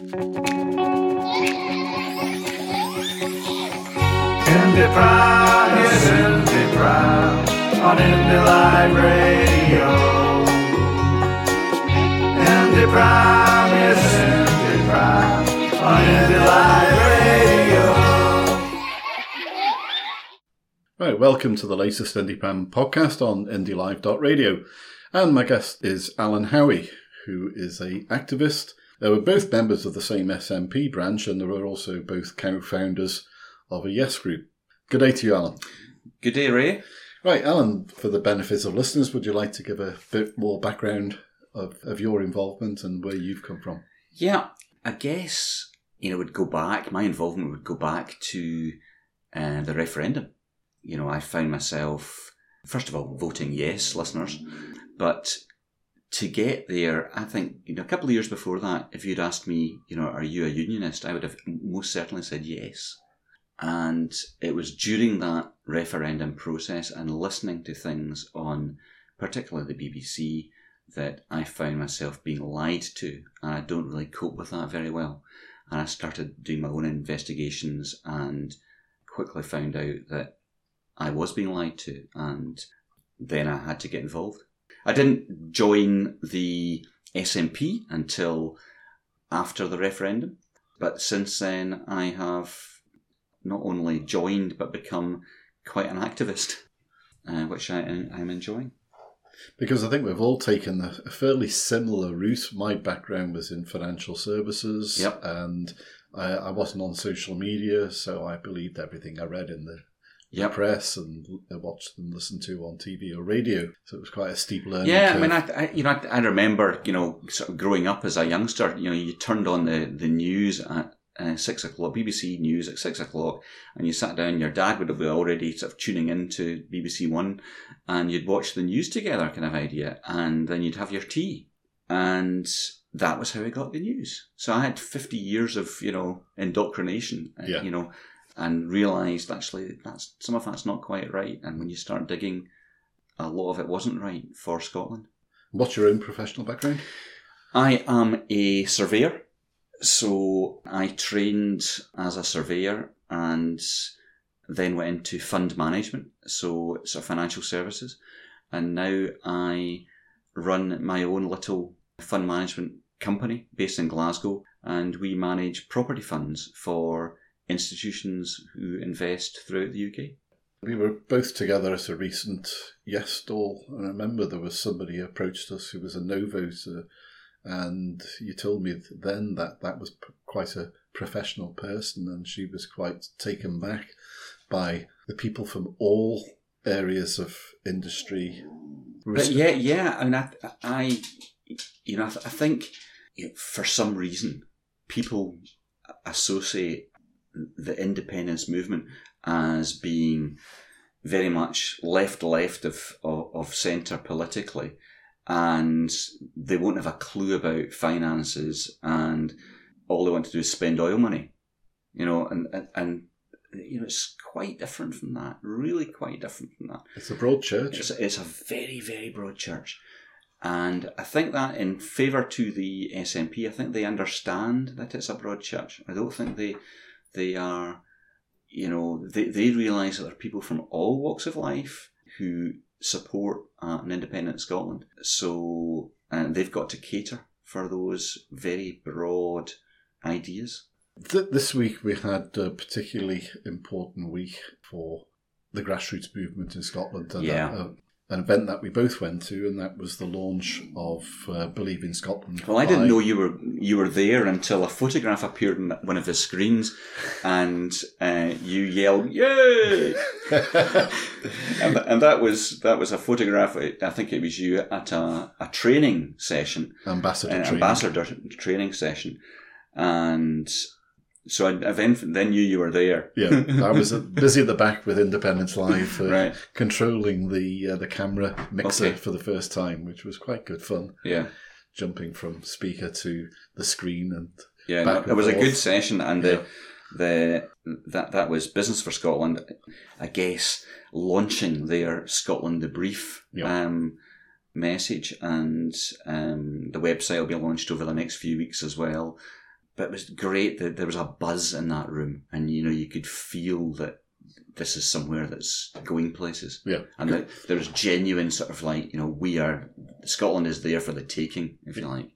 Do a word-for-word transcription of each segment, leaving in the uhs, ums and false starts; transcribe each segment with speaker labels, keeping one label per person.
Speaker 1: Indie Prime, yes, Indie Prime, on Indie Live Radio. Indie Prime, yes, Indie Prime, on Indie Live Radio.
Speaker 2: Right, welcome to the latest Indie Prime podcast on indie live dot radio. And my guest is Alan Howie, who is a activist. They were both members of the same S N P branch, and they were also both co-founders of a Yes Group. Good day to you, Alan.
Speaker 3: Good day, Ray.
Speaker 2: Right, Alan, for the benefits of listeners, would you like to give a bit more background of, of your involvement and where you've come from?
Speaker 3: Yeah, I guess, you know, it would go back, my involvement would go back to uh, the referendum. You know, I found myself, first of all, voting yes, listeners, but to get there, I think, you know, a couple of years before that, if you'd asked me, you know, are you a unionist, I would have most certainly said yes. And it was during that referendum process and listening to things on particularly the B B C that I found myself being lied to, and I don't really cope with that very well. And I started doing my own investigations and quickly found out that I was being lied to, and then I had to get involved. I didn't join the S N P until after the referendum, but since then I have not only joined but become quite an activist, uh, which I, I'm enjoying.
Speaker 2: Because I think we've all taken a fairly similar route. My background was in financial services,
Speaker 3: yep.
Speaker 2: and I, I wasn't on social media, so I believed everything I read in the
Speaker 3: Yep.
Speaker 2: press and watched and listened to on T V or radio. So it was quite a steep learning
Speaker 3: Yeah,
Speaker 2: curve.
Speaker 3: I mean, I, I you know, I, I remember, you know, sort of growing up as a youngster. You know, you turned on the, the news at uh, six o'clock, B B C News at six o'clock, and you sat down. Your dad would have been already sort of tuning into B B C One, and you'd watch the news together, kind of idea, and then you'd have your tea, and that was how I got the news. So I had fifty years of, you know, indoctrination.
Speaker 2: Yeah.
Speaker 3: You know. And realised actually that's some of that's not quite right. And when you start digging, a lot of it wasn't right for Scotland.
Speaker 2: What's your own professional background?
Speaker 3: I am a surveyor. So I trained as a surveyor and then went into fund management, so sort of financial services. And now I run my own little fund management company based in Glasgow, and we manage property funds for institutions who invest throughout the U K.
Speaker 2: We were both together at a recent Yes stall, and I remember there was somebody who approached us who was a no voter, and you told me then that that was p- quite a professional person, and she was quite taken back by the people from all areas of industry.
Speaker 3: But yeah, yeah. I mean, I, I you know, I, th- I think you know, for some reason people associate the independence movement as being very much left left of, of, of centre politically, and they won't have a clue about finances, and all they want to do is spend oil money, you know, and, and, and you know, it's quite different from that, really quite different from that.
Speaker 2: It's a broad church.
Speaker 3: It's, it's a very, very broad church. And I think that in favour to the S N P, I think they understand that it's a broad church. I don't think they... They are, you know, they, they realise that there are people from all walks of life who support uh, an independent Scotland. So uh, they've got to cater for those very broad ideas.
Speaker 2: Th- this week we had a particularly important week for the grassroots movement in Scotland. And
Speaker 3: yeah.
Speaker 2: uh, an event that we both went to, and that was the launch of uh, Believe in Scotland.
Speaker 3: Well, I didn't know you were you were there until a photograph appeared on one of the screens, and uh, you yelled "Yay!" and, and that was that was a photograph. I think it was you at a, a training session,
Speaker 2: ambassador
Speaker 3: an
Speaker 2: training.
Speaker 3: ambassador training session, and. So I, I then, then knew you were there.
Speaker 2: Yeah, I was busy at the back with Independence Live, uh,
Speaker 3: right.
Speaker 2: controlling the uh, the camera mixer
Speaker 3: okay.
Speaker 2: for the first time, which was quite good fun.
Speaker 3: Yeah,
Speaker 2: jumping from speaker to the screen and
Speaker 3: yeah,
Speaker 2: back
Speaker 3: no, it
Speaker 2: and
Speaker 3: was
Speaker 2: forth.
Speaker 3: a good session, and
Speaker 2: yeah.
Speaker 3: the the that that was Business for Scotland, I guess, launching their Scotland the Brief
Speaker 2: yeah.
Speaker 3: um, message, and um, the website will be launched over the next few weeks as well. but it was great that there was a buzz in that room, and you know you could feel that this is somewhere that's going places.
Speaker 2: Yeah.
Speaker 3: And that there's genuine sort of like, you know, we are, Scotland is there for the taking, if you like.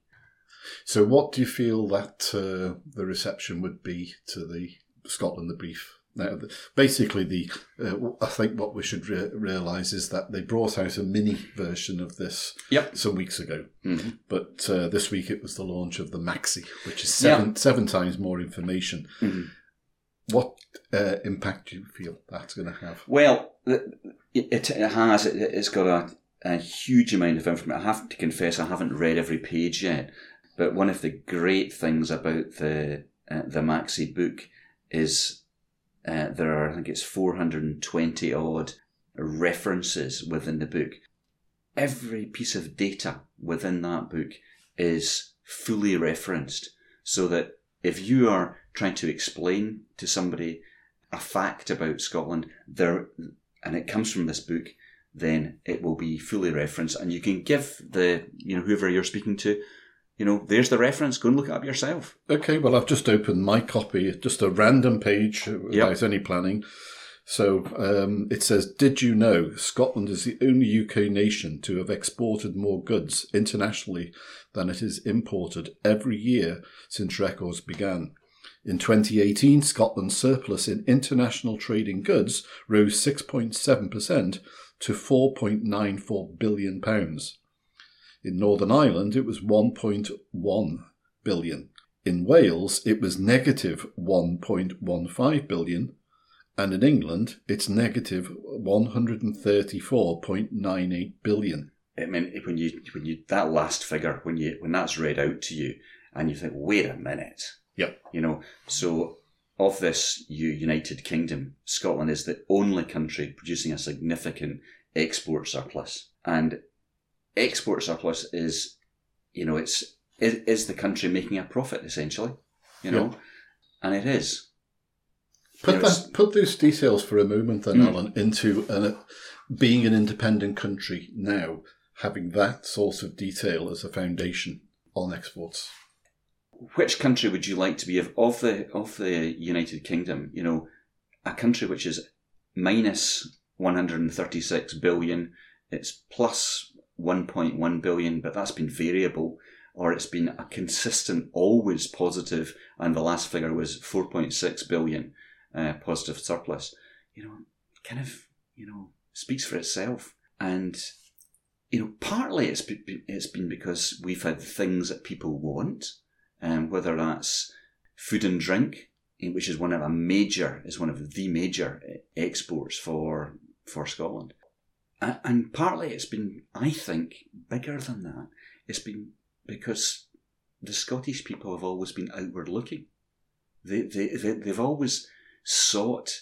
Speaker 2: So what do you feel that uh, the reception would be to the Scotland the Brief? Now, basically, the uh, I think what we should re- realise is that they brought out a mini version of this
Speaker 3: Yep.
Speaker 2: some weeks ago.
Speaker 3: Mm-hmm.
Speaker 2: But uh, this week it was the launch of the Maxi, which is seven,
Speaker 3: Yeah.
Speaker 2: seven times more information.
Speaker 3: Mm-hmm.
Speaker 2: What uh, impact do you feel that's going to have?
Speaker 3: Well, it, it, it has. It, it's got a, a huge amount of information. I have to confess, I haven't read every page yet. But one of the great things about the uh, the Maxi book is uh, there are, I think it's four hundred twenty odd references within the book. Every piece of data within that book is fully referenced, so that if you are trying to explain to somebody a fact about Scotland, there, and it comes from this book, then it will be fully referenced, and you can give the, you know, whoever you're speaking to, you know, there's the reference, go and look it up yourself.
Speaker 2: Okay, well, I've just opened my copy, just a random page without
Speaker 3: Yep.
Speaker 2: any planning. So um, it says, did you know Scotland is the only U K nation to have exported more goods internationally than it has imported every year since records began? In twenty eighteen, Scotland's surplus in international trading goods rose six point seven percent to four point nine four billion pounds. In Northern Ireland, it was one point one billion. In Wales, it was negative one point one five billion. And in England, it's negative one hundred thirty-four point nine eight billion.
Speaker 3: I mean, when you, when you, that last figure, when you, when that's read out to you, and you think, wait a minute.
Speaker 2: Yep.
Speaker 3: You know, so of this U- United Kingdom, Scotland is the only country producing a significant export surplus. And export surplus is, you know, it's, is, is the country making a profit, essentially, you know,
Speaker 2: Yep.
Speaker 3: and it is.
Speaker 2: Put
Speaker 3: You know, it's-
Speaker 2: that, put those details for a moment then,
Speaker 3: Mm.
Speaker 2: Alan, into an, being an independent country now, having that sort of detail as a foundation on exports.
Speaker 3: Which country would you like to be of, of the of the United Kingdom? You know, a country which is minus one hundred thirty-six billion, it's plus one point one billion, but that's been variable, or it's been a consistent, always positive, and the last figure was four point six billion uh, positive surplus. You know, kind of, you know, speaks for itself. And, you know, partly it's be, it's been because we've had things that people want. Um, whether that's food and drink, which is one of a major, is one of the major exports for for Scotland, and, and partly it's been, I think, bigger than that. It's been because the Scottish people have always been outward looking. They they, they they've always sought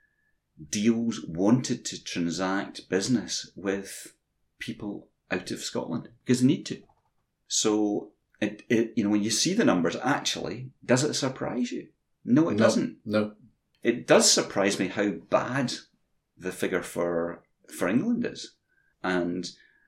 Speaker 3: deals, wanted to transact business with people out of Scotland because they need to. So. It, it, you know, when you see the numbers, actually, does it surprise you? No, it
Speaker 2: No,
Speaker 3: doesn't.
Speaker 2: No.
Speaker 3: It does surprise me how bad the figure for for England is. And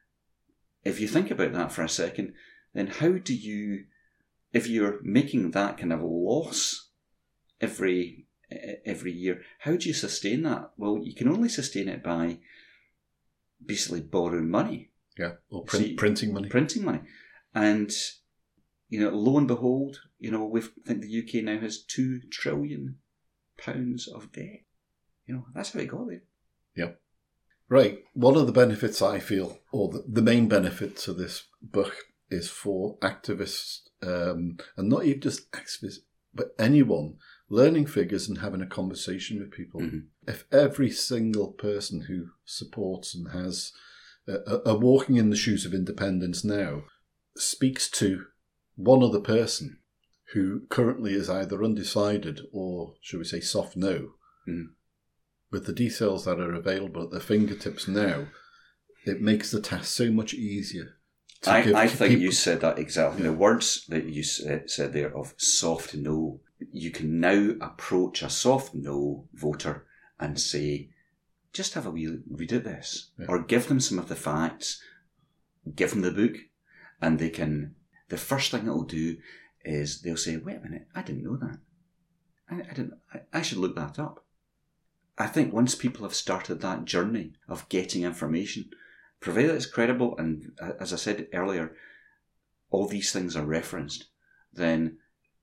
Speaker 3: if you think about that for a second, then how do you, if you're making that kind of loss every every year, how do you sustain that? Well, you can only sustain it by basically borrowing money.
Speaker 2: Yeah, or print,
Speaker 3: See,
Speaker 2: printing money.
Speaker 3: Printing money. And you know, lo and behold, you know, we think the U K now has two trillion pounds of debt. You know, that's how it got there.
Speaker 2: Yep. Right. One of the benefits I feel, or the, the main benefit to this book, is for activists, um, and not even just activists, but anyone learning figures and having a conversation with people.
Speaker 3: Mm-hmm.
Speaker 2: If every single person who supports and has uh, are walking in the shoes of independence now speaks to one other person who currently is either undecided or, should we say, soft no,
Speaker 3: mm.
Speaker 2: with the details that are available at their fingertips now, it makes the task so much easier. To
Speaker 3: I,
Speaker 2: give
Speaker 3: I
Speaker 2: to
Speaker 3: think
Speaker 2: people.
Speaker 3: you said that exactly.
Speaker 2: Yeah.
Speaker 3: The words that you said, said there of soft no, you can now approach a soft no voter and say, just have a wee read at this,
Speaker 2: Yeah.
Speaker 3: or give them some of the facts, give them the book, and they can. The first thing it will do is they'll say, wait a minute, I didn't know that. I, I didn't. I, I should look that up. I think once people have started that journey of getting information, provided it's credible, and as I said earlier, all these things are referenced, then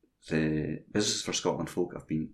Speaker 3: the Business for Scotland folk have been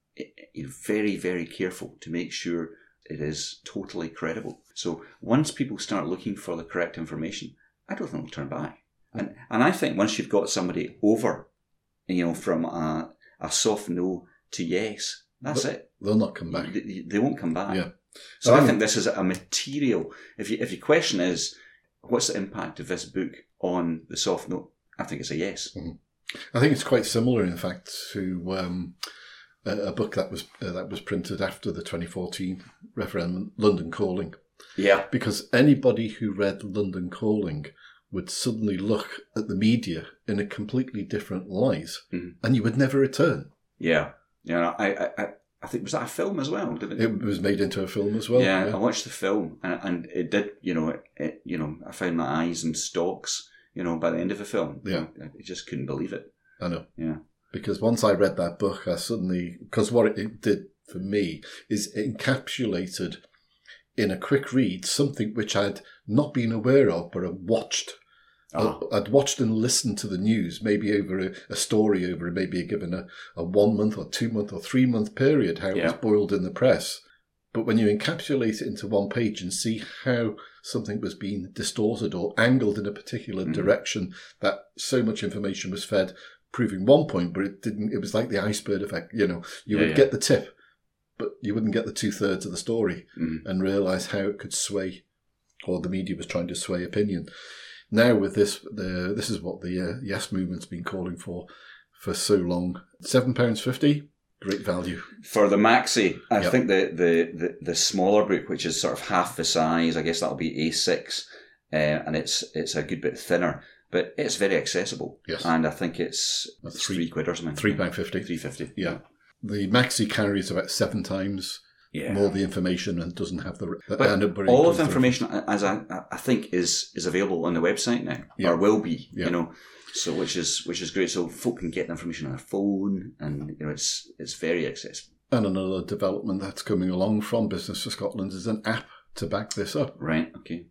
Speaker 3: you know, very, very careful to make sure it is totally credible. So once people start looking for the correct information, I don't think they'll turn back. And and I think once you've got somebody over, you know, from a, a soft no to yes, that's
Speaker 2: but
Speaker 3: it.
Speaker 2: They'll not come back.
Speaker 3: They, they won't come back.
Speaker 2: Yeah.
Speaker 3: So
Speaker 2: Um,
Speaker 3: I think this is a material. If you if your question is, what's the impact of this book on the soft note? I think it's a yes.
Speaker 2: Mm-hmm. I think it's quite similar, in fact, to um, a, a book that was uh, that was printed after the twenty fourteen referendum, London Calling.
Speaker 3: Yeah.
Speaker 2: Because anybody who read London Calling would suddenly look at the media in a completely different light,
Speaker 3: Mhm.
Speaker 2: and you would never return.
Speaker 3: Yeah. Yeah. I, I, I, I think, was that a film as well? Did it?
Speaker 2: It was made into a film as well.
Speaker 3: yeah, I watched the film, and, and it did, you know, it, it, you know, I found my eyes in stalks, you know, by the end of the film.
Speaker 2: Yeah.
Speaker 3: I, I just couldn't believe it.
Speaker 2: I know.
Speaker 3: Yeah.
Speaker 2: Because once I read that book, I suddenly, because what it, it did for me is it encapsulated in a quick read something which I'd not been aware of, but I'd watched.
Speaker 3: Ah.
Speaker 2: I'd watched and listened to the news, maybe over a, a story over maybe given a, a one month or two month or three month period, how it
Speaker 3: Yeah.
Speaker 2: was boiled in the press. But when you encapsulate it into one page and see how something was being distorted or angled in a particular
Speaker 3: Mhm.
Speaker 2: direction, that so much information was fed, proving one point, but it didn't. It was like the iceberg effect. You know, you
Speaker 3: Yeah,
Speaker 2: would
Speaker 3: yeah.
Speaker 2: get the tip, but you wouldn't get the two thirds of the story,
Speaker 3: Mhm.
Speaker 2: and realise how it could sway, or the media was trying to sway opinion. Now with this, the this is what the uh, Yes movement's been calling for for so long. Seven pounds fifty, great value.
Speaker 3: For the maxi, I
Speaker 2: Yep.
Speaker 3: think the, the, the, the smaller book, which is sort of half the size, I guess that'll be A six, uh, and it's it's a good bit thinner, but it's very accessible.
Speaker 2: Yes.
Speaker 3: And I think it's,
Speaker 2: That's
Speaker 3: it's
Speaker 2: three-
Speaker 3: three quid or something.
Speaker 2: Three pound fifty.
Speaker 3: Three fifty.
Speaker 2: Yeah, the maxi carries about seven times
Speaker 3: Yeah.
Speaker 2: more the information and doesn't have the.
Speaker 3: But
Speaker 2: and it- but it
Speaker 3: all of
Speaker 2: includes
Speaker 3: the information, as I, I think, is is available on the website now,
Speaker 2: Yeah.
Speaker 3: or will be.
Speaker 2: Yeah.
Speaker 3: You know, so which is which is great. So folk can get the information on their phone, and you know, it's it's very accessible.
Speaker 2: And another development that's coming along from Business for Scotland is an app to back this up.
Speaker 3: Right. Okay.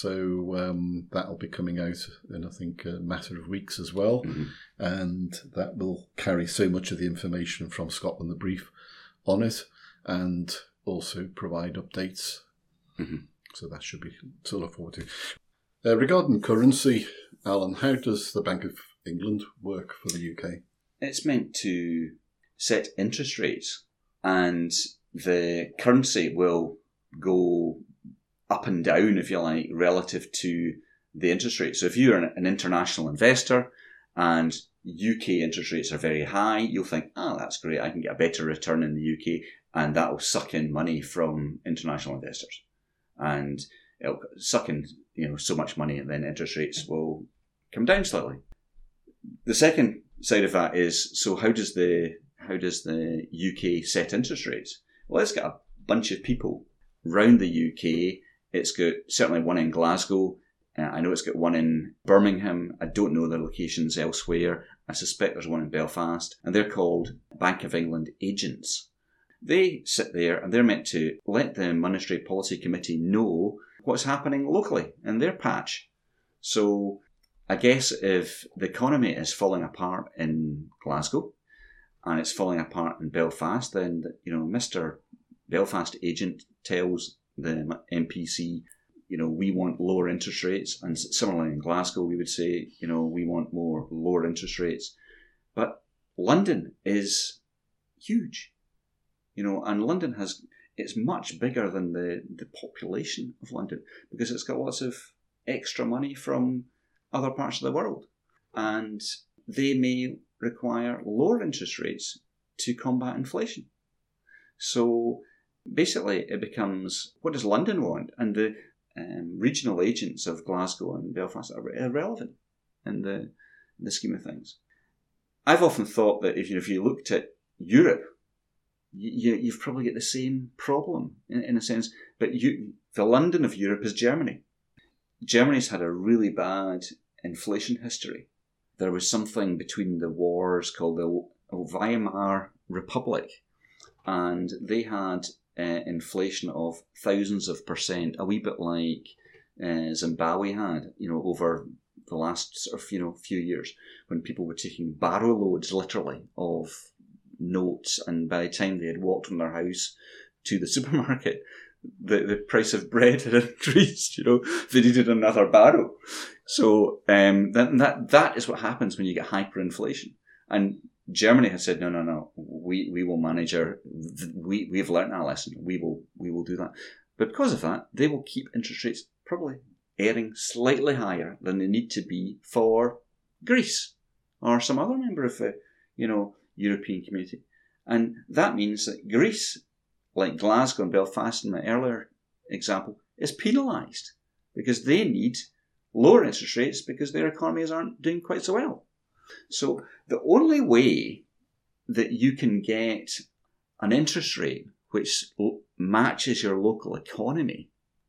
Speaker 2: So um, that'll be coming out in, I think, a matter of weeks as well.
Speaker 3: Mhm.
Speaker 2: And that will carry so much of the information from Scotland the Brief on it, and also provide updates.
Speaker 3: Mhm.
Speaker 2: So that should be to look forward to. Uh, regarding currency, Alan, how does the Bank of England work for the U K?
Speaker 3: It's meant to set interest rates, and the currency will go up and down, if you like, relative to the interest rate. So if you're an, an international investor and U K interest rates are very high, you'll think, oh, that's great, I can get a better return in the U K, and that will suck in money from international investors. And it'll suck in, you know, so much money, and then interest rates will come down slightly. The second side of that is, so how does the how does the U K set interest rates? Well, it's got a bunch of people round the U K. It's got certainly one in Glasgow. Uh, I know it's got one in Birmingham. I don't know the locations elsewhere. I suspect there's one in Belfast, and they're called Bank of England agents. They sit there and they're meant to let the Monetary Policy Committee know what's happening locally in their patch. So I guess if the economy is falling apart in Glasgow and it's falling apart in Belfast, then, you know, Mister Belfast agent tells the M P C, you know, we want lower interest rates. And similarly in Glasgow, we would say, you know, we want more lower interest rates. But London is huge, you know, and London has, it's much bigger than the, the population of London, because it's got lots of extra money from other parts of the world. And they may require lower interest rates to combat inflation. So basically it becomes, what does London want? And the um, regional agents of Glasgow and Belfast are irrelevant in the, in the scheme of things. I've often thought that if you, if you looked at Europe, you, you've probably got the same problem in, in a sense. But you, the London of Europe is Germany. Germany's had a really bad inflation history. there was something between the wars called the Weimar Republic, and they had uh, inflation of thousands of percent, a wee bit like uh, Zimbabwe had, you know, over the last sort of, you know, few years, when people were taking barrow loads, literally, of notes, and by the time they had walked from their house to the supermarket, the, the price of bread had increased, you know, they needed another barrow. So um, that, that that is what happens when you get hyperinflation. And Germany has said, no, no, no, we, we will manage our, we, we've learnt our lesson, we will, we will do that. But because of that, they will keep interest rates probably erring slightly higher than they need to be for Greece or some other member of the, you know, European community. And that means that Greece, like Glasgow and Belfast in my earlier example, is penalised because they need lower interest rates because their economies aren't doing quite so well. So the only way that you can get an interest rate which matches your local economy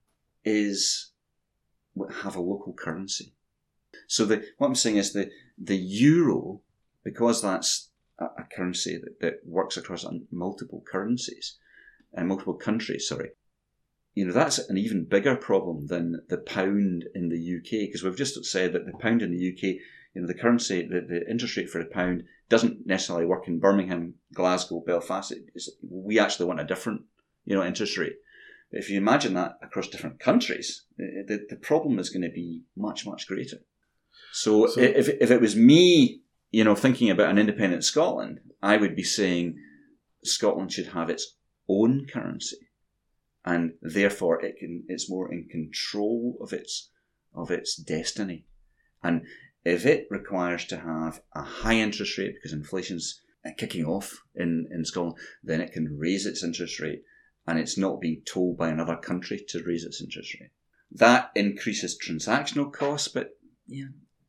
Speaker 3: is have a local currency. So the, what I'm saying is the, the euro, because that's a, a currency that, that works across multiple currencies, and uh, multiple countries, sorry, you know, that's an even bigger problem than the pound in the U K, because we've just said that the pound in the U K, you know, the currency, the, the interest rate for a pound doesn't necessarily work in Birmingham, Glasgow, Belfast. It is, we actually want a different, you know, interest rate. But if you imagine that across different countries, the, the problem is going to be much, much greater. So, so if if it was me, you know, thinking about an independent Scotland, I would be saying Scotland should have its own currency, and therefore it can it's more in control of its of its destiny. And if it requires to have a high interest rate because inflation's kicking off in, in Scotland, then it can raise its interest rate, and it's not being told by another country to raise its interest rate. That increases transactional costs, but yeah,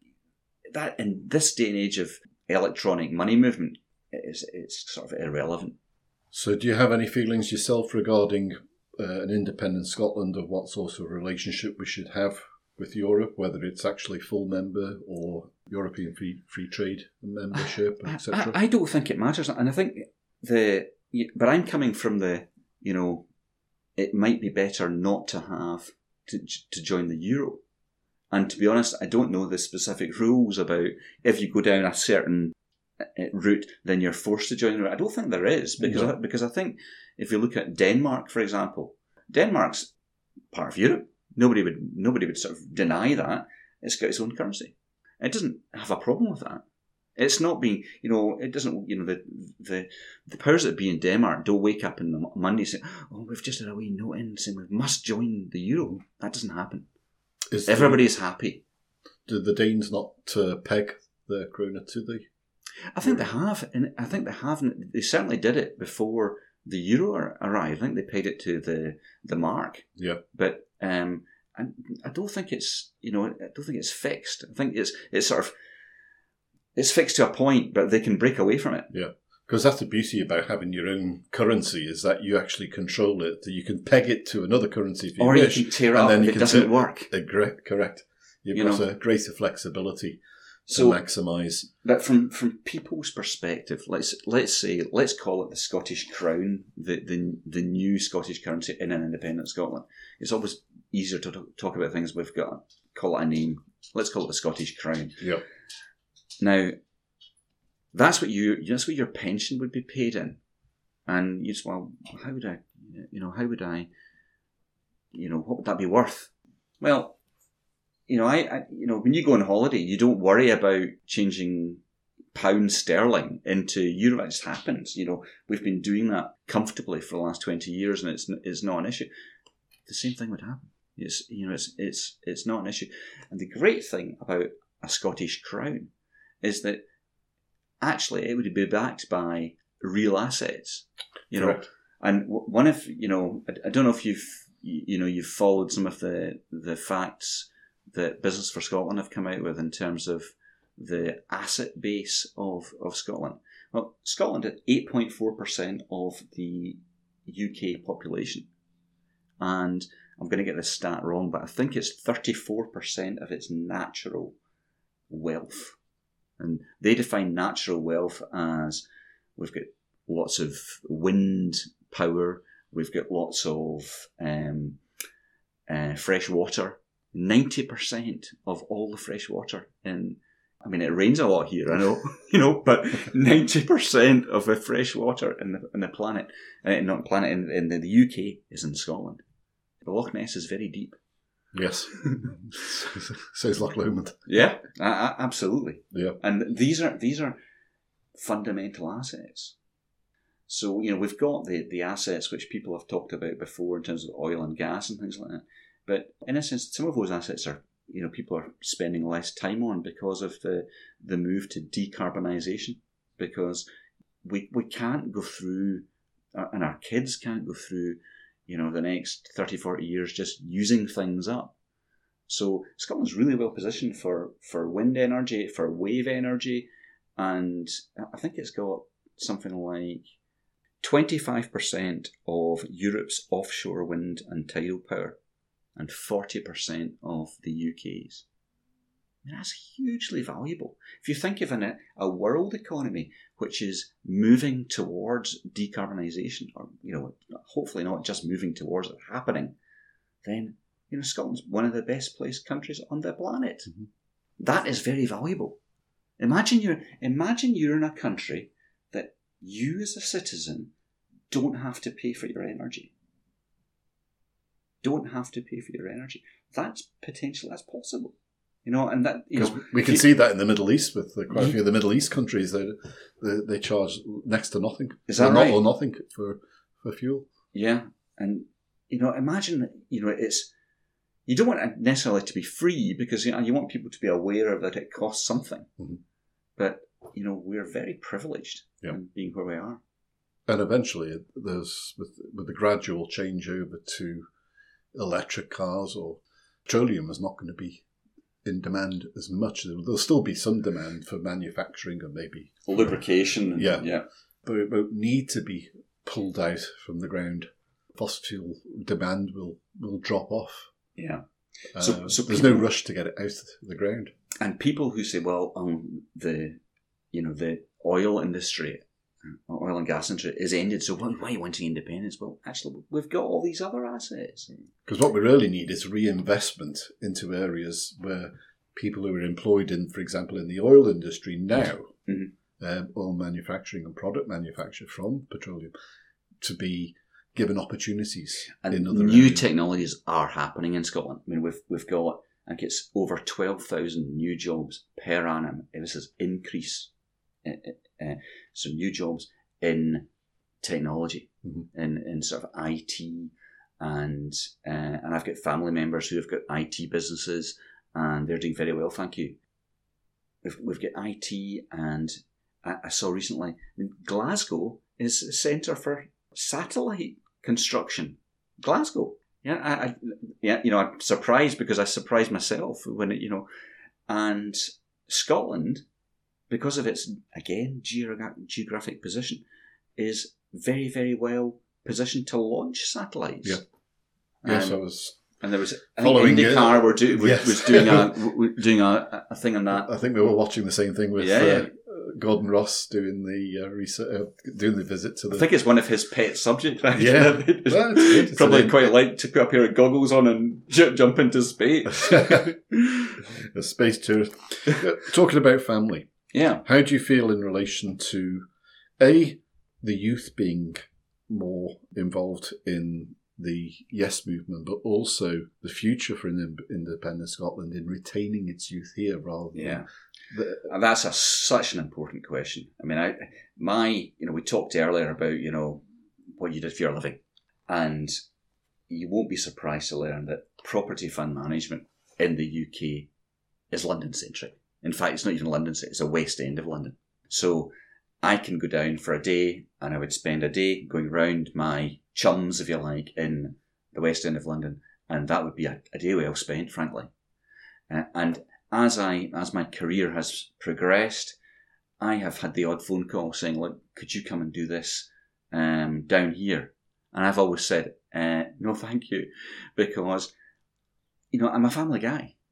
Speaker 3: that in this day and age of electronic money movement, it's, it's sort of irrelevant.
Speaker 2: So do you have any feelings yourself regarding uh, an independent Scotland of what sort of relationship we should have with Europe, whether it's actually full member or European free free trade membership, et cetera?
Speaker 3: I, I don't think it matters, and I think the. But I'm coming from the, you know, it might be better not to have to to join the euro. And to be honest, I don't know the specific rules about if you go down a certain route, then you're forced to join the route. I don't think there is, because
Speaker 2: No.
Speaker 3: I, because I think if you look at Denmark, for example, Denmark's part of Europe. Nobody would nobody would sort of deny that. It's got its own currency. It doesn't have a problem with that. It's not being, you know, it doesn't, you know, the the the powers that be in Denmark don't wake up on Monday saying, oh, we've just had a wee note in saying we must join the euro. That doesn't happen.
Speaker 2: Is
Speaker 3: Everybody's the, happy.
Speaker 2: Do the Danes not uh, peg the krona to the?
Speaker 3: I think they have, and I think they have. They certainly did it before the euro arrived. I think they paid it to the the mark.
Speaker 2: Yeah,
Speaker 3: but. Um, and I don't think it's, you know, I don't think it's fixed. I think it's it's sort of, it's fixed to a point, but they can break away from it.
Speaker 2: Yeah, because that's the beauty about having your own currency, is that you actually control it. You can peg it to another currency if you
Speaker 3: or
Speaker 2: wish.
Speaker 3: Or you can tear it up if it doesn't work.
Speaker 2: Uh, correct. You've
Speaker 3: you
Speaker 2: got
Speaker 3: know?
Speaker 2: a greater flexibility to
Speaker 3: so,
Speaker 2: maximise.
Speaker 3: But from, from people's perspective, let's let's say, let's call it the Scottish crown, the, the, the new Scottish currency in an independent Scotland. It's always easier to talk about things we've got, call it a name. Let's call it the Scottish crown.
Speaker 2: Yeah.
Speaker 3: Now, that's what you that's what your pension would be paid in, and you just, well, how would I, you know, how would I, you know, what would that be worth? Well, you know, I, I you know, when you go on holiday, you don't worry about changing pound sterling into euro. It just happens. You know, we've been doing that comfortably for the last twenty years, and it's it's not an issue. The same thing would happen. It's, you know, it's it's it's not an issue. And the great thing about a Scottish crown is that actually it would be backed by real assets. You
Speaker 2: Correct.
Speaker 3: know, and one of, you know, I, I don't know if you've you know you've followed some of the the facts that Business for Scotland have come out with in terms of the asset base of, of Scotland. Well, Scotland at eight point four percent of the U K population. And I'm going to get this stat wrong, but I think it's thirty-four percent of its natural wealth. And they define natural wealth as we've got lots of wind power, we've got lots of um, uh, fresh water. ninety percent of all the fresh water in, I mean, it rains a lot here, I know, you know, but ninety percent of the fresh water in the, in the planet, uh, not planet, in, in the, the U K is in Scotland. The Loch Ness is very deep.
Speaker 2: Yes. Says Loch Lomond.
Speaker 3: Yeah, uh, absolutely.
Speaker 2: Yeah.
Speaker 3: And these are these are fundamental assets. So, you know, we've got the, the assets which people have talked about before in terms of oil and gas and things like that. But in a sense, some of those assets are, you know, people are spending less time on because of the the move to decarbonisation. Because we we can't go through, and our kids can't go through, you know, the next thirty, forty years just using things up. So Scotland's really well positioned for, for wind energy, for wave energy, and I think it's got something like twenty-five percent of Europe's offshore wind and tidal power and forty percent of the U K's. I mean, that's hugely valuable. If you think of an, a world economy which is moving towards decarbonisation, or, you know, hopefully not just moving towards it happening, then, you know, Scotland's one of the best placed countries on the planet. Mm-hmm. That is very valuable. Imagine you're, imagine you're in a country that you as a citizen don't have to pay for your energy. Don't have to pay for your energy. That's potential, that's possible. You know, and that, you know,
Speaker 2: we can you, see that in the Middle East with the, quite a few of the Middle East countries. They they, they charge next to nothing.
Speaker 3: Is that
Speaker 2: or
Speaker 3: right?
Speaker 2: Not, or nothing for, for fuel.
Speaker 3: Yeah, and you know, imagine, you know, it's, you don't want it necessarily to be free because, you know, you want people to be aware of that it costs something. Mm-hmm. But, you know, we're very privileged yeah. in being where we are.
Speaker 2: And eventually, there's with with the gradual change over to electric cars, or petroleum is not going to be in demand as much. There'll still be some demand for manufacturing and maybe
Speaker 3: lubrication.
Speaker 2: Yeah,
Speaker 3: yeah.
Speaker 2: But it won't need to be pulled out from the ground. Fossil fuel demand will, will drop off.
Speaker 3: Yeah.
Speaker 2: Uh,
Speaker 3: so, so
Speaker 2: there's
Speaker 3: people,
Speaker 2: no rush to get it out of the ground.
Speaker 3: And people who say, well, um, the you know the oil industry, oil and gas industry is ended, so why, why are you wanting independence? Well, actually, we've got all these other assets.
Speaker 2: Because what we really need is reinvestment into areas where people who are employed in, for example, in the oil industry now, mm-hmm. um, oil manufacturing and product manufacture from petroleum, to be given opportunities
Speaker 3: and
Speaker 2: in other
Speaker 3: new
Speaker 2: areas.
Speaker 3: Technologies are happening in Scotland. I mean, we've we've got, I think it's over twelve thousand new jobs per annum. This is increase. Uh, uh, so new jobs in technology, mm-hmm. in, in sort of I T, and uh, and I've got family members who have got I T businesses, and they're doing very well, thank you. We've, we've got I T, and I, I saw recently, I mean, Glasgow is a centre for satellite construction. Glasgow, yeah, I, I, yeah, you know, I'm surprised because I surprised myself when it, you know, and Scotland, because of its, again, geogra- geographic position, is very, very well positioned to launch satellites.
Speaker 2: Yeah. Yes,
Speaker 3: um,
Speaker 2: I was.
Speaker 3: And there was, I think IndyCar
Speaker 2: it.
Speaker 3: were do, was,
Speaker 2: yes.
Speaker 3: was doing a doing a, a thing on that.
Speaker 2: I think we were watching the same thing with
Speaker 3: yeah, yeah.
Speaker 2: Uh, Gordon Ross doing the uh, research, uh, doing the visit to the.
Speaker 3: I think it's one of his pet subjects. Right?
Speaker 2: Yeah, well, it's, it's
Speaker 3: probably quite like to put a pair of goggles on and j- jump into space.
Speaker 2: A space tour. Talking about family.
Speaker 3: Yeah.
Speaker 2: How do you feel in relation to, A, the youth being more involved in the Yes movement, but also the future for independent Scotland in retaining its youth here rather than...
Speaker 3: Yeah.
Speaker 2: The,
Speaker 3: and that's a, such an important question. I mean, I, my, you know, we talked earlier about, you know, what you did for your living. And you won't be surprised to learn that property fund management in the U K is London-centric. In fact, it's not even London, it's a West End of London. So I can go down for a day and I would spend a day going round my chums, if you like, in the West End of London. And that would be a, a day well spent, frankly. Uh, and as I, as my career has progressed, I have had the odd phone call saying, look, could you come and do this um, down here? And I've always said, uh, no, thank you. Because, you know, I'm a family guy.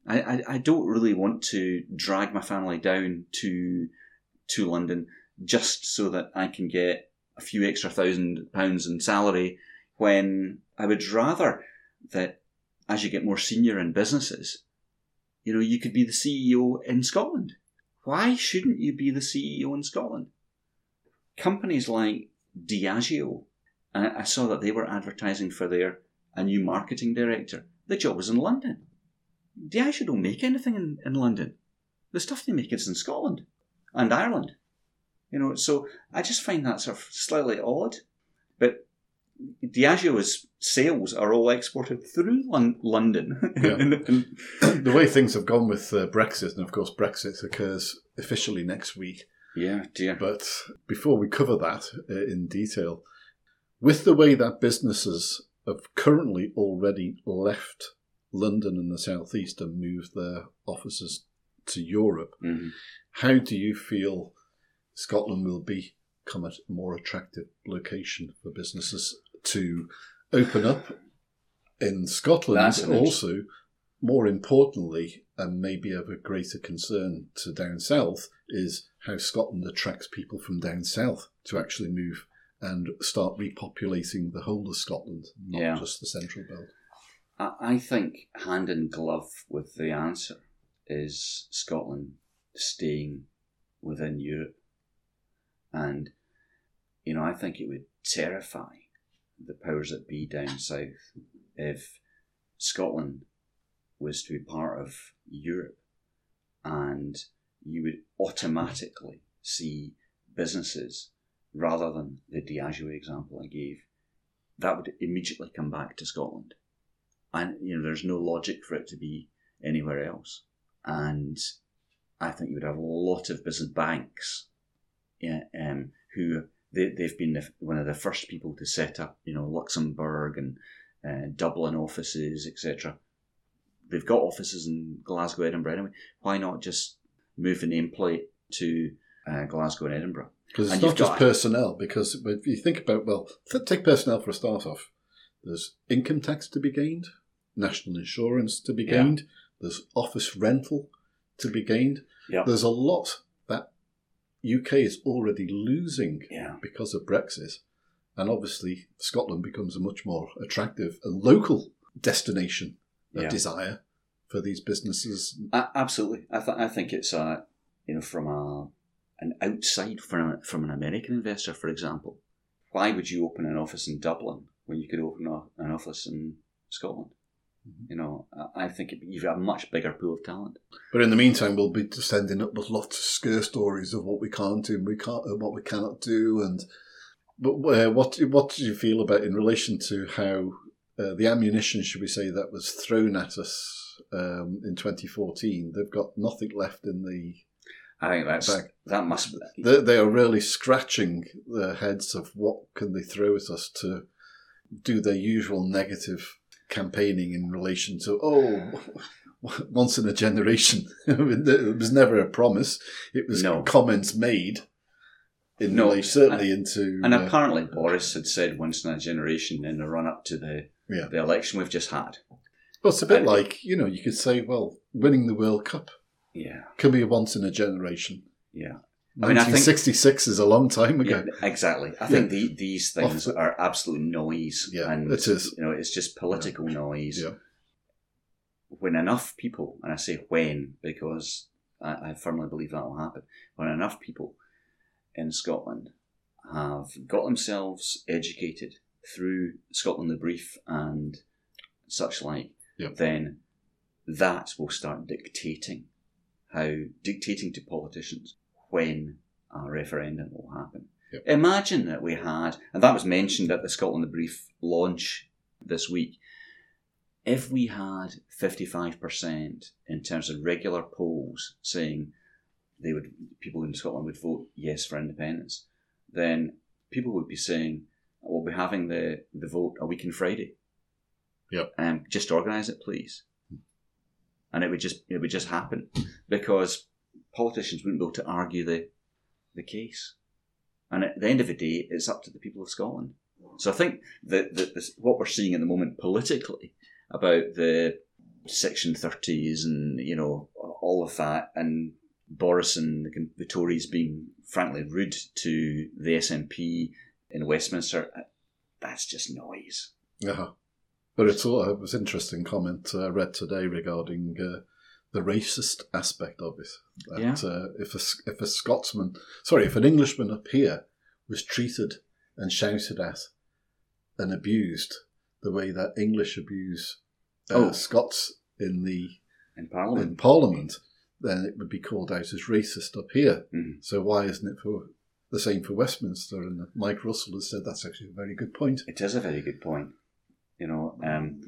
Speaker 3: I, I, I don't really want to drag my family down to to London just so that I can get a few extra thousand pounds in salary, when I would rather that as you get more senior in businesses, you know, you could be the C E O in Scotland. Why shouldn't you be the C E O in Scotland? Companies like Diageo, I, I saw that they were advertising for their a new marketing director. The job was in London. Diageo don't make anything in, in London. The stuff they make is in Scotland and Ireland. You know, so I just find that sort of slightly odd. But Diageo's sales are all exported through Lon- London.
Speaker 2: Yeah. The way things have gone with uh, Brexit, and of course Brexit occurs officially next week.
Speaker 3: Yeah, dear.
Speaker 2: But before we cover that uh, in detail, with the way that businesses have currently already left London and the South East and moved their offices to Europe,
Speaker 3: mm-hmm.
Speaker 2: how do you feel Scotland will become a more attractive location for businesses to open up in Scotland? Also, more importantly, and maybe of a greater concern to down south, is how Scotland attracts people from down south to actually move and start repopulating the whole of Scotland, not
Speaker 3: yeah.
Speaker 2: just the central belt.
Speaker 3: I think hand in glove with the answer is Scotland staying within Europe. And, you know, I think it would terrify the powers that be down south if Scotland was to be part of Europe and you would automatically see businesses, rather than the Diageo example I gave, that would immediately come back to Scotland. And, you know, there's no logic for it to be anywhere else. And I think you would have a lot of business banks, yeah, um, who they, they've been the, one of the first people to set up, you know, Luxembourg and uh, Dublin offices, et cetera. They've got offices in Glasgow, Edinburgh anyway. Why not just move the nameplate to uh, Glasgow and Edinburgh?
Speaker 2: Because it's
Speaker 3: and
Speaker 2: not just
Speaker 3: got,
Speaker 2: personnel, because if you think about, well, take personnel for a start off. There's income tax to be gained, national insurance to be gained, yeah. There's office rental to be gained.
Speaker 3: Yeah.
Speaker 2: There's a lot that U K is already losing
Speaker 3: yeah.
Speaker 2: because of Brexit. And obviously Scotland becomes a much more attractive and local destination of yeah. desire for these businesses.
Speaker 3: Uh, absolutely. I, th- I think it's, uh, you know, from a an outside, from, a, from an American investor, for example, why would you open an office in Dublin when you could open a, an office in Scotland? Mm-hmm. You know, I think it, you've got a much bigger pool of talent.
Speaker 2: But in the meantime, we'll be just ending up with lots of scare stories of what we can't do and we can't, and what we cannot do. And but uh, what what do you feel about in relation to how uh, the ammunition, should we say, that was thrown at us um, in twenty fourteen? They've got nothing left in the.
Speaker 3: I think that's bag. that must.
Speaker 2: They, they are really scratching their heads of what can they throw at us to do their usual negative campaigning in relation to, oh, once in a generation. It was never a promise. It was no. comments made in no. relation, certainly
Speaker 3: and,
Speaker 2: into...
Speaker 3: And
Speaker 2: uh,
Speaker 3: apparently Boris had said once in a generation in the run-up to the,
Speaker 2: yeah.
Speaker 3: the election we've just had.
Speaker 2: Well, it's a bit and, like, you know, you could say, well, winning the World Cup
Speaker 3: yeah.
Speaker 2: can be a once in a generation.
Speaker 3: Yeah.
Speaker 2: I mean, nineteen sixty-six I think, is a long time ago.
Speaker 3: Yeah, exactly. I think yeah. the, these things the, are absolute noise.
Speaker 2: Yeah,
Speaker 3: and
Speaker 2: it is.
Speaker 3: You know, it's just political
Speaker 2: yeah.
Speaker 3: noise.
Speaker 2: Yeah.
Speaker 3: When enough people, and I say when because I, I firmly believe that will happen, when enough people in Scotland have got themselves educated through Scotland the Brief and such like,
Speaker 2: yeah.
Speaker 3: then that will start dictating how dictating to politicians when a referendum will happen.
Speaker 2: Yep.
Speaker 3: Imagine that we had, and that was mentioned at the Scotland the Brief launch this week, if we had fifty-five percent in terms of regular polls saying they would, people in Scotland would vote yes for independence, then people would be saying, we'll be having the, the vote a week on Friday.
Speaker 2: Yep.
Speaker 3: Um, just organise it, please. And it would just it would just happen because politicians wouldn't be able to argue the the case. And at the end of the day, it's up to the people of Scotland. So I think that, that this, what we're seeing at the moment politically about the Section thirties and, you know, all of that, and Boris and the, the Tories being frankly rude to the S N P in Westminster, that's just noise.
Speaker 2: Uh-huh. But it's all, it was an interesting comment I read today regarding uh, the racist aspect of it. That
Speaker 3: Yeah.
Speaker 2: uh, if, a, if a Scotsman, sorry, if an Englishman up here was treated and shouted at and abused the way that English abuse uh,
Speaker 3: Oh.
Speaker 2: Scots in the
Speaker 3: In Parliament.
Speaker 2: in Parliament, then it would be called out as racist up here.
Speaker 3: Mhm.
Speaker 2: So why isn't it for the same for Westminster? And Mike Russell has said that's actually a very good point.
Speaker 3: It is a very good point. You know, um,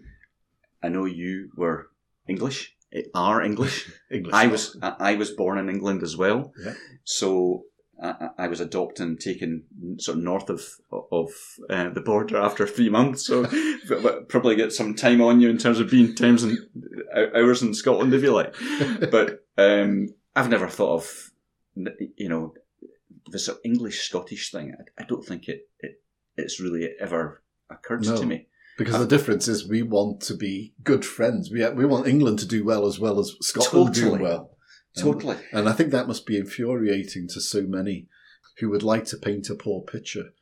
Speaker 3: I know you were English, are English.
Speaker 2: English.
Speaker 3: I was I I was born in England as well.
Speaker 2: Yeah.
Speaker 3: So I, I was adopted and taken sort of north of of uh, the border after three months. So probably get some time on you in terms of being times and hours in Scotland, if you like. But um, I've never thought of, you know, the sort of English-Scottish thing. I, I don't think it, it it's really ever occurred
Speaker 2: No.
Speaker 3: to me.
Speaker 2: Because the difference is we want to be good friends. We we want England to do well as well as Scotland
Speaker 3: Totally.
Speaker 2: do well.
Speaker 3: Totally.
Speaker 2: And, and I think that must be infuriating to so many who would like to paint a poor picture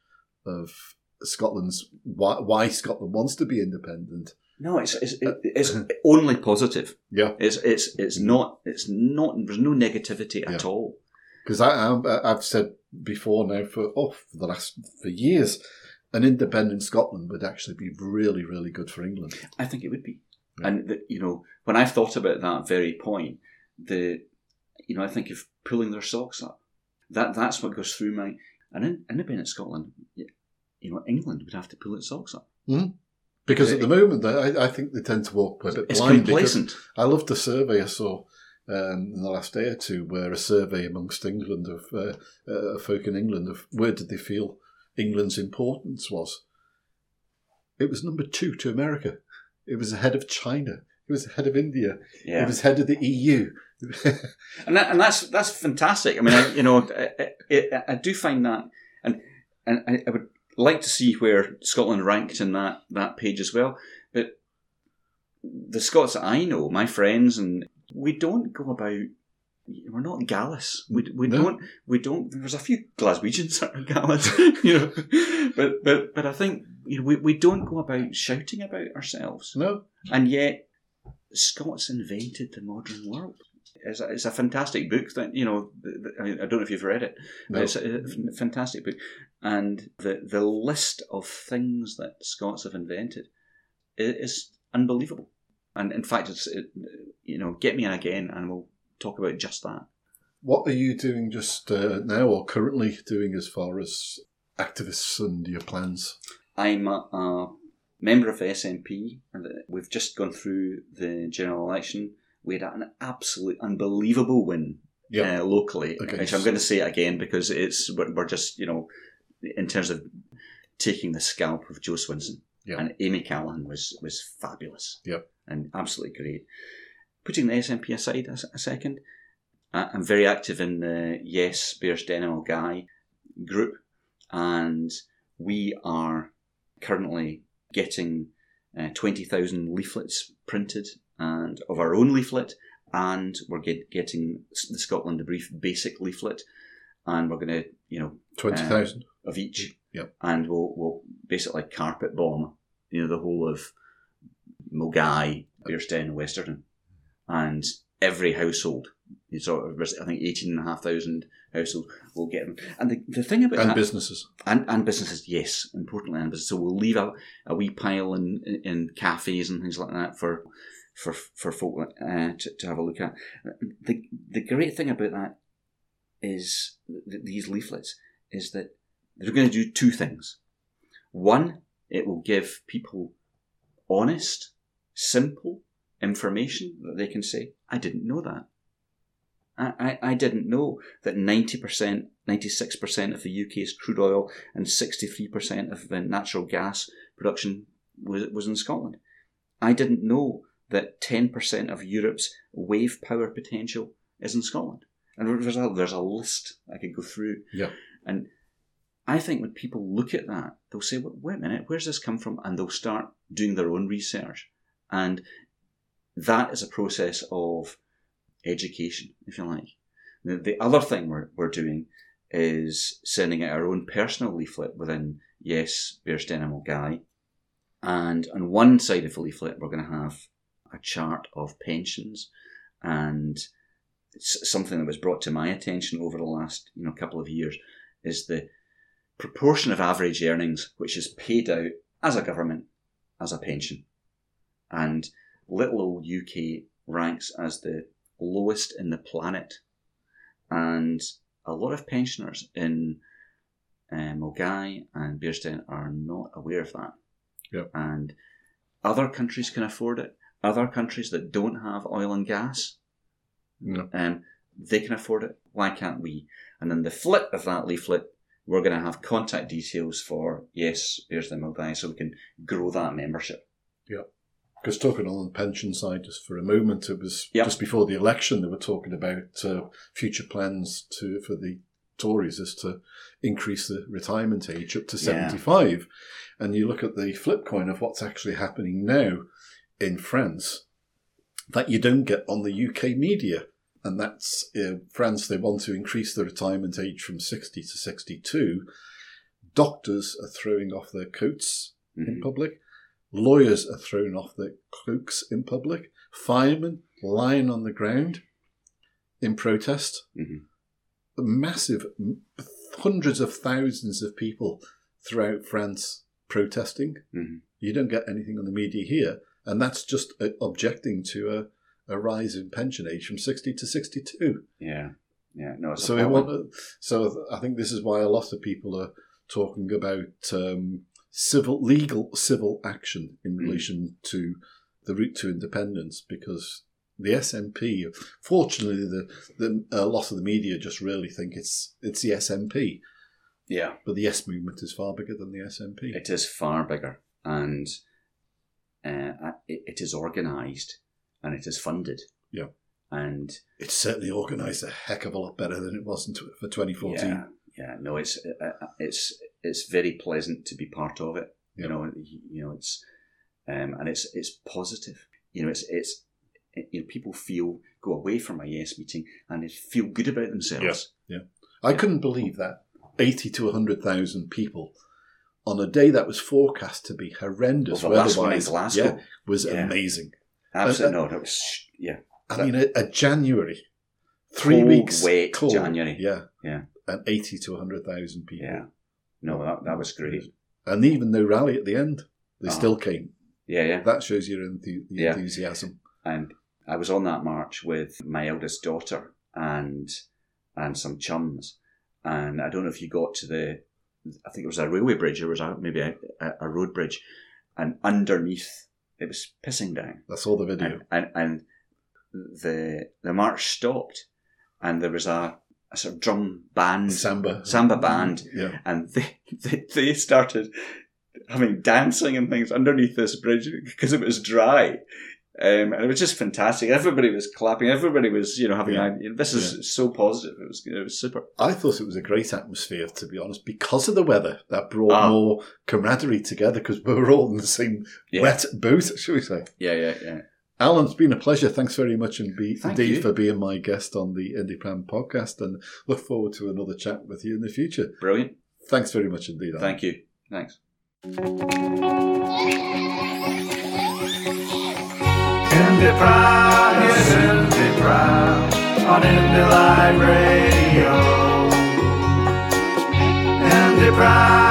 Speaker 2: of Scotland's, why, why Scotland wants to be independent.
Speaker 3: No, it's it's, it's only positive.
Speaker 2: Yeah.
Speaker 3: It's it's it's not it's not there's no negativity at
Speaker 2: Yeah.
Speaker 3: all.
Speaker 2: Because I, I, I've said before now for, oh, for the last, for years, an independent Scotland would actually be really, really good for England.
Speaker 3: I think it would be.
Speaker 2: Yeah.
Speaker 3: And the, you know, when I've thought about that very point, the you know, I think of pulling their socks up. That that's what goes through my and in independent Scotland. You know, England would have to pull its socks up.
Speaker 2: Mm-hmm. Because at the moment, I, I think they tend to walk a bit
Speaker 3: It's
Speaker 2: blind.
Speaker 3: complacent.
Speaker 2: I loved the survey I saw um, in the last day or two, where a survey amongst England of uh, uh, folk in England of where did they feel England's importance was. It was number two to America. It was ahead of China. It was ahead of India.
Speaker 3: Yeah.
Speaker 2: It was ahead of the E U.
Speaker 3: And that, and that's that's fantastic. I mean, I, you know, I, I, I do find that, and and I, I would like to see where Scotland ranked in that, that page as well. But the Scots that I know, my friends, and we don't go about. We're not gallus. We we
Speaker 2: No.
Speaker 3: don't we don't. There's a few Glaswegians that are gallus, you know. But but but I think you know we, we don't go about shouting about ourselves,
Speaker 2: No.
Speaker 3: and yet Scots invented the modern world. It's a, it's a fantastic book that, you know, I mean, I don't know if you've read it, but
Speaker 2: No.
Speaker 3: it's a, a fantastic book. And the, the list of things that Scots have invented is, is unbelievable. And in fact, it's, it, you know, get me in again and we'll talk about just that.
Speaker 2: What are you doing just uh, now or currently doing as far as activists and your plans?
Speaker 3: I'm a, a member of the S N P, and we've just gone through the general election. We had an absolute unbelievable win
Speaker 2: Yeah.
Speaker 3: uh, locally,
Speaker 2: Okay.
Speaker 3: which I'm going to say it again because it's we're, we're just, you know, in terms of taking the scalp of Joe Swinson.
Speaker 2: Yeah.
Speaker 3: And Amy Callaghan was, was fabulous.
Speaker 2: Yeah.
Speaker 3: And absolutely great. Putting the S N P aside a, a second, uh, I'm very active in the Yes Bearsden Guy group, and we are currently getting uh, twenty thousand leaflets printed, and of our own leaflet, and we're get, getting the Scotland Debrief basic leaflet, and we're going to, you know,
Speaker 2: twenty thousand.
Speaker 3: uh, of each,
Speaker 2: Yep.
Speaker 3: and we'll we'll basically carpet bomb, you know, the whole of Milngavie, Bearsden, Westerton, and every household. You sort of, I think eighteen and a half thousand households will get them. And the, the thing about
Speaker 2: And
Speaker 3: that,
Speaker 2: businesses.
Speaker 3: and, and businesses, yes, importantly, and businesses. So we'll leave a, a wee pile in, in, in cafes and things like that for for for folk uh, to, to have a look at. The the great thing about that is th- these leaflets is that they're going to do two things. One, it will give people honest, simple information that they can say, I didn't know that. I, I, I didn't know that ninety percent, ninety-six percent of the U K's crude oil and sixty-three percent of the natural gas production was, was in Scotland. I didn't know that ten percent of Europe's wave power potential is in Scotland. And there's a, there's a list I could go through.
Speaker 2: Yeah.
Speaker 3: And I think when people look at that, they'll say, well, wait a minute, where's this come from? And they'll start doing their own research. And that is a process of education, if you like. The, the other thing we're, we're doing is sending out our own personal leaflet within Yes, Bearsten and Mulgai. And on one side of the leaflet, we're going to have a chart of pensions, and it's something that was brought to my attention over the last you know couple of years is the proportion of average earnings which is paid out as a government as a pension. And little old U K ranks as the lowest in the planet, and a lot of pensioners in uh, Mulgai and Bearsten are not aware of that.
Speaker 2: Yep.
Speaker 3: And other countries can afford it. Other countries that don't have oil and gas,
Speaker 2: No.
Speaker 3: um, they can afford it. Why can't we? And then the flip of that leaflet, we're going to have contact details for Yes, Bearsten and Mulgai, so we can grow that membership.
Speaker 2: Yeah. Because talking on the pension side just for a moment, it was
Speaker 3: Yep.
Speaker 2: just before the election they were talking about uh, future plans to for the Tories is to increase the retirement age up to seventy-five. Yeah. And you look at the flip coin of what's actually happening now in France that you don't get on the U K media. And that's uh, France, they want to increase the retirement age from sixty to sixty-two. Doctors are throwing off their coats mm-hmm. in public. Lawyers are throwing off their cloaks in public. Firemen lying on the ground in protest.
Speaker 3: Mm-hmm.
Speaker 2: Massive, hundreds of thousands of people throughout France protesting.
Speaker 3: Mm-hmm.
Speaker 2: You don't get anything on the media here. And that's just uh, objecting to a, a rise in pension age from sixty to sixty-two.
Speaker 3: Yeah, yeah. No, it's
Speaker 2: so, we want to, so I think this is why a lot of people are talking about um, civil, legal civil action in mm-hmm. relation to the route to independence, because the S N P, fortunately, the, the a lot of the media just really think it's it's the S N P.
Speaker 3: Yeah.
Speaker 2: But the Yes movement is far bigger than the S N P.
Speaker 3: It is far bigger, and uh, it, it is organised, and it is funded.
Speaker 2: Yeah.
Speaker 3: And
Speaker 2: it's certainly organised a heck of a lot better than it was in t- for twenty fourteen.
Speaker 3: Yeah, yeah. No, it's uh, it's it's very pleasant to be part of it.
Speaker 2: Yeah.
Speaker 3: You know, you know, it's um, and it's it's positive. You know, it's it's. You know, people feel go away from a Yes meeting and they feel good about themselves.
Speaker 2: Yeah, yeah. I couldn't believe that eighty to a hundred thousand people on a day that was forecast to be horrendous.
Speaker 3: Well, the last one in Glasgow,
Speaker 2: yeah, was
Speaker 3: yeah.
Speaker 2: amazing.
Speaker 3: Absolutely, uh, no, that was yeah.
Speaker 2: I
Speaker 3: that,
Speaker 2: mean, a, a January, three
Speaker 3: cold,
Speaker 2: weeks,
Speaker 3: wet
Speaker 2: cold,
Speaker 3: January,
Speaker 2: yeah,
Speaker 3: yeah,
Speaker 2: and eighty to a hundred thousand people.
Speaker 3: Yeah, no, that that was great.
Speaker 2: And even no rally at the end, they
Speaker 3: oh.
Speaker 2: still came.
Speaker 3: Yeah, yeah.
Speaker 2: That shows your enthu-
Speaker 3: yeah.
Speaker 2: enthusiasm.
Speaker 3: And I was on that march with my eldest daughter and and some chums, and I don't know if you got to the, I think it was a railway bridge, or was a, maybe a, a road bridge, and underneath it was pissing down.
Speaker 2: That's all the video.
Speaker 3: And and, and the the march stopped, and there was a, a sort of drum band,
Speaker 2: samba,
Speaker 3: samba band,
Speaker 2: yeah.
Speaker 3: and they, they they started having dancing and things underneath this bridge because it was dry. Um, and it was just fantastic. Everybody was clapping. Everybody was, you know, having.
Speaker 2: Yeah.
Speaker 3: A, this is yeah. so positive. It was, it was super.
Speaker 2: I thought it was a great atmosphere, to be honest, because of the weather that brought
Speaker 3: ah.
Speaker 2: more camaraderie together. Because we were all in the same
Speaker 3: yeah.
Speaker 2: wet boat, shall we say?
Speaker 3: Yeah, yeah, yeah.
Speaker 2: Alan, it's been a pleasure. Thanks very much indeed,
Speaker 3: Thank
Speaker 2: indeed
Speaker 3: you.
Speaker 2: for being my guest on the IndiePram podcast, and look forward to another chat with you in the future.
Speaker 3: Brilliant.
Speaker 2: Thanks very much indeed, Alan.
Speaker 3: Thank you. Thanks.
Speaker 1: IndiePram, yes, IndiePram on Indie Live Radio. IndiePram.